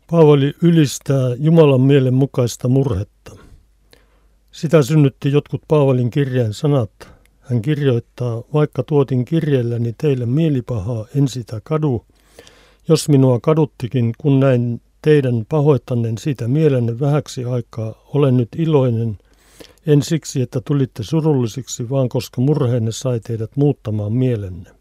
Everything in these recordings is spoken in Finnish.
Paavali ylistää Jumalan mielen mukaista murhetta. Sitä synnytti jotkut Paavalin kirjeen sanat. Hän kirjoittaa, vaikka tuotin kirjeelläni teille mielipahaa, en sitä kadu. Jos minua kaduttikin, kun näin teidän pahoittaneen siitä mielenne vähäksi aikaa, olen nyt iloinen, en siksi, että tulitte surullisiksi, vaan koska murheenne sai teidät muuttamaan mielenne.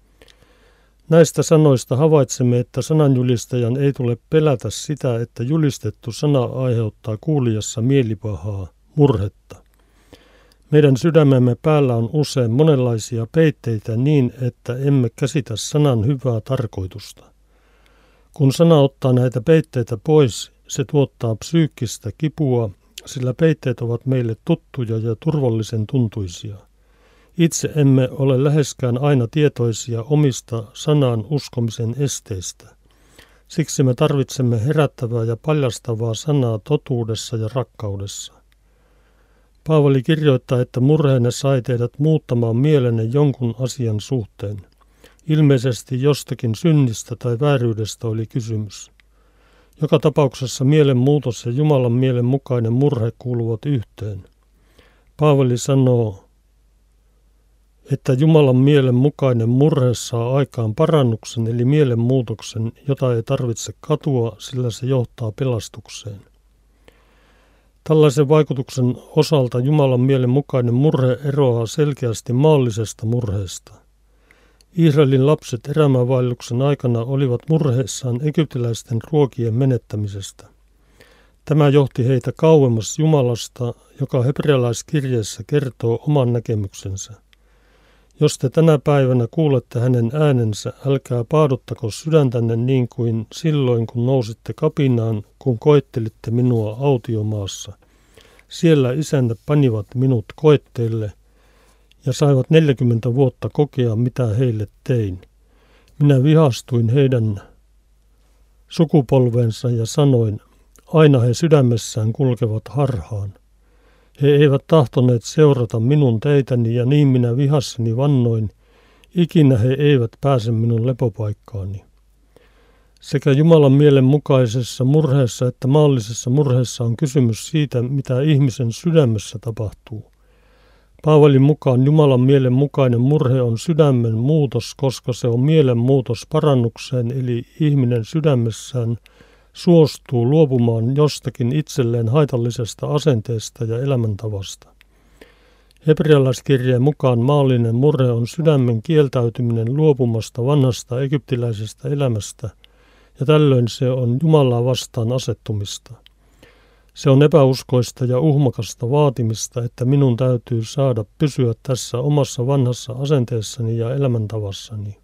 Näistä sanoista havaitsemme, että sananjulistajan ei tule pelätä sitä, että julistettu sana aiheuttaa kuulijassa mielipahaa, murhetta. Meidän sydämemme päällä on usein monenlaisia peitteitä niin, että emme käsitä sanan hyvää tarkoitusta. Kun sana ottaa näitä peitteitä pois, se tuottaa psyykkistä kipua, sillä peitteet ovat meille tuttuja ja turvallisen tuntuisia. Itse emme ole läheskään aina tietoisia omista sanaan uskomisen esteistä. Siksi me tarvitsemme herättävää ja paljastavaa sanaa totuudessa ja rakkaudessa. Paavali kirjoittaa, että murheenne sai teidät muuttamaan mielenne jonkun asian suhteen. Ilmeisesti jostakin synnistä tai vääryydestä oli kysymys. Joka tapauksessa mielenmuutos ja Jumalan mielen mukainen murhe kuuluvat yhteen. Paavali sanoo, että Jumalan mielen mukainen murhe saa aikaan parannuksen eli mielenmuutoksen, jota ei tarvitse katua, sillä se johtaa pelastukseen. Tällaisen vaikutuksen osalta Jumalan mielen mukainen murhe eroaa selkeästi maallisesta murheesta. Israelin lapset erämaavaelluksen aikana olivat murheissaan egyptiläisten ruokien menettämisestä. Tämä johti heitä kauemmas Jumalasta, joka hebrealaiskirjeessä kertoo oman näkemyksensä. Jos te tänä päivänä kuulette hänen äänensä, älkää paaduttako sydäntänne niin kuin silloin, kun nousitte kapinaan, kun koettelitte minua autiomaassa. Siellä isäntä panivat minut koetteille ja saivat 40 vuotta kokea, mitä heille tein. Minä vihastuin heidän sukupolvensa ja sanoin, aina he sydämessään kulkevat harhaan. He eivät tahtoneet seurata minun teitäni ja niin minä vihassani vannoin, ikinä he eivät pääse minun lepopaikkaani. Sekä Jumalan mielen mukaisessa murheessa että maallisessa murheessa on kysymys siitä, mitä ihmisen sydämessä tapahtuu. Paavalin mukaan Jumalan mielen mukainen murhe on sydämen muutos, koska se on mielen muutos parannukseen, eli ihminen sydämessään suostuu luopumaan jostakin itselleen haitallisesta asenteesta ja elämäntavasta. Hebrealaiskirjeen mukaan maallinen murhe on sydämen kieltäytyminen luopumasta vanhasta egyptiläisestä elämästä, ja tällöin se on Jumalaa vastaan asettumista. Se on epäuskoista ja uhmakasta vaatimista, että minun täytyy saada pysyä tässä omassa vanhassa asenteessani ja elämäntavassani.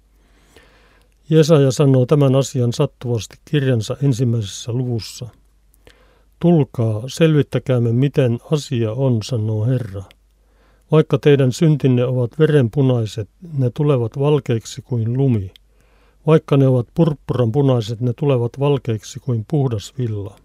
Jesaja sanoo tämän asian sattuvasti kirjansa 1. luvussa. Tulkaa, selvittäkäämme miten asia on, sanoo Herra. Vaikka teidän syntinne ovat verenpunaiset, ne tulevat valkeiksi kuin lumi. Vaikka ne ovat purppuranpunaiset, ne tulevat valkeiksi kuin puhdas villa.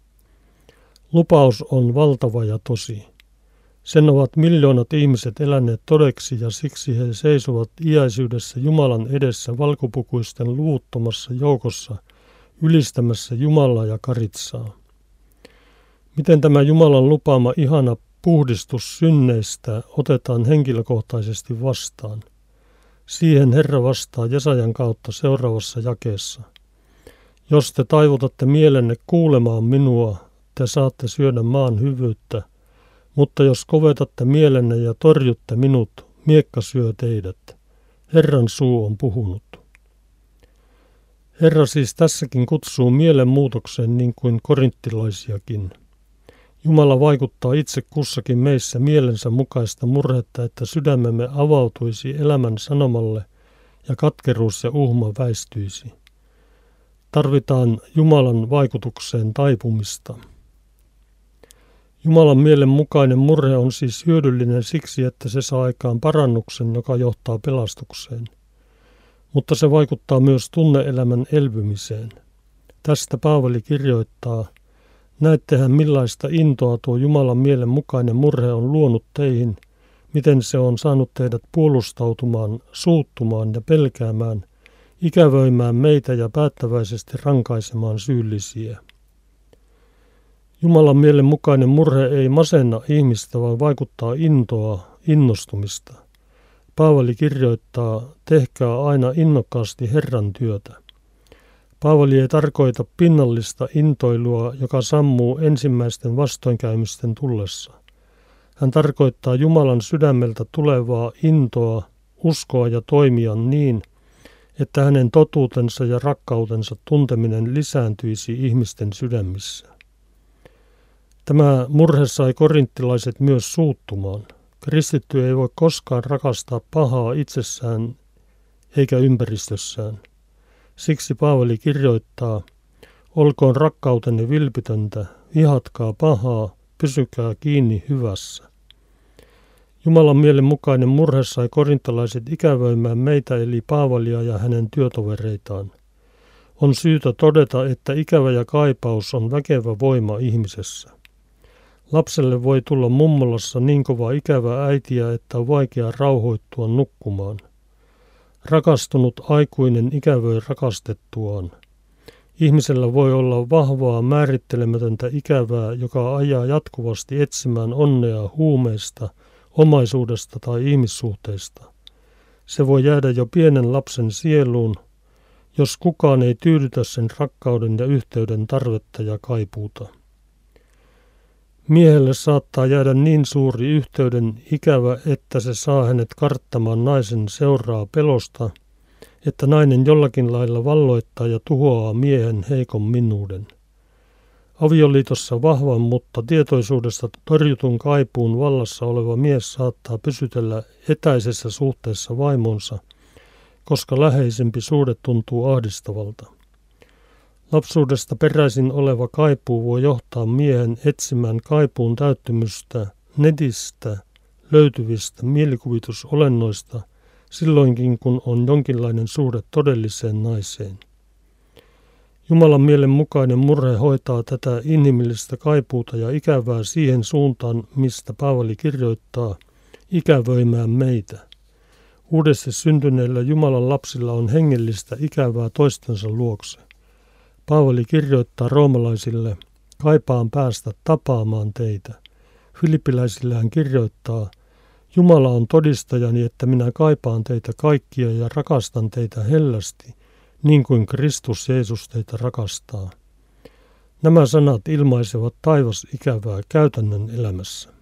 Lupaus on valtava ja tosi. Sen ovat miljoonat ihmiset eläneet todeksi ja siksi he seisovat iäisyydessä Jumalan edessä valkopukuisten luvuttomassa joukossa ylistämässä Jumalaa ja karitsaa. Miten tämä Jumalan lupaama ihana puhdistus synneistä otetaan henkilökohtaisesti vastaan? Siihen Herra vastaa Jesajan kautta seuraavassa jakeessa. Jos te taivutatte mielenne kuulemaan minua, te saatte syödä maan hyvyyttä. Mutta jos kovetatte mielenne ja torjutte minut, miekka syö teidät. Herran suu on puhunut. Herra siis tässäkin kutsuu mielenmuutokseen niin kuin korinttilaisiakin. Jumala vaikuttaa itse kussakin meissä mielensä mukaista murhetta, että sydämemme avautuisi elämän sanomalle ja katkeruus ja uhma väistyisi. Tarvitaan Jumalan vaikutukseen taipumista. Jumalan mielen mukainen murhe on siis hyödyllinen siksi, että se saa aikaan parannuksen, joka johtaa pelastukseen. Mutta se vaikuttaa myös tunne-elämän elpymiseen. Tästä Paavali kirjoittaa, näettehän millaista intoa tuo Jumalan mielen mukainen murhe on luonut teihin, miten se on saanut teidät puolustautumaan, suuttumaan ja pelkäämään ikävöimään meitä ja päättäväisesti rankaisemaan syyllisiä. Jumalan mielen mukainen murhe ei masenna ihmistä, vaan vaikuttaa innostumista. Paavali kirjoittaa, tehkää aina innokkaasti Herran työtä. Paavali ei tarkoita pinnallista intoilua, joka sammuu ensimmäisten vastoinkäymisten tullessa. Hän tarkoittaa Jumalan sydämeltä tulevaa intoa, uskoa ja toimia niin, että hänen totuutensa ja rakkautensa tunteminen lisääntyisi ihmisten sydämissä. Tämä murhe sai korinttilaiset myös suuttumaan. Kristitty ei voi koskaan rakastaa pahaa itsessään eikä ympäristössään. Siksi Paavali kirjoittaa, olkoon rakkautenne vilpitöntä, vihatkaa pahaa, pysykää kiinni hyvässä. Jumalan mielen mukainen murhe sai korintalaiset ikävöimään meitä eli Paavalia ja hänen työtovereitaan. On syytä todeta, että ikävä ja kaipaus on väkevä voima ihmisessä. Lapselle voi tulla mummolassa niin kova ikävä äitiä, että on vaikea rauhoittua nukkumaan. Rakastunut aikuinen ikävöi rakastettuaan. Ihmisellä voi olla vahvaa määrittelemätöntä ikävää, joka ajaa jatkuvasti etsimään onnea huumeista, omaisuudesta tai ihmissuhteista. Se voi jäädä jo pienen lapsen sieluun, jos kukaan ei tyydytä sen rakkauden ja yhteyden tarvetta ja kaipuuta. Miehelle saattaa jäädä niin suuri yhteyden ikävä, että se saa hänet karttamaan naisen seuraa pelosta, että nainen jollakin lailla valloittaa ja tuhoaa miehen heikon minuuden. Avioliitossa vahvan, mutta tietoisuudesta torjutun kaipuun vallassa oleva mies saattaa pysytellä etäisessä suhteessa vaimonsa, koska läheisempi suhde tuntuu ahdistavalta. Lapsuudesta peräisin oleva kaipuu voi johtaa miehen etsimään kaipuun täyttymystä netistä löytyvistä mielikuvitusolennoista silloinkin, kun on jonkinlainen suhde todelliseen naiseen. Jumalan mielen mukainen murhe hoitaa tätä inhimillistä kaipuuta ja ikävää siihen suuntaan, mistä Paavali kirjoittaa, ikävöimään meitä. Uudesti syntyneillä Jumalan lapsilla on hengellistä ikävää toistensa luokse. Paavali kirjoittaa roomalaisille, kaipaan päästä tapaamaan teitä. Filippiläisille hän kirjoittaa, Jumala on todistajani, että minä kaipaan teitä kaikkia ja rakastan teitä hellästi, niin kuin Kristus Jeesus teitä rakastaa. Nämä sanat ilmaisevat taivasikävää käytännön elämässä.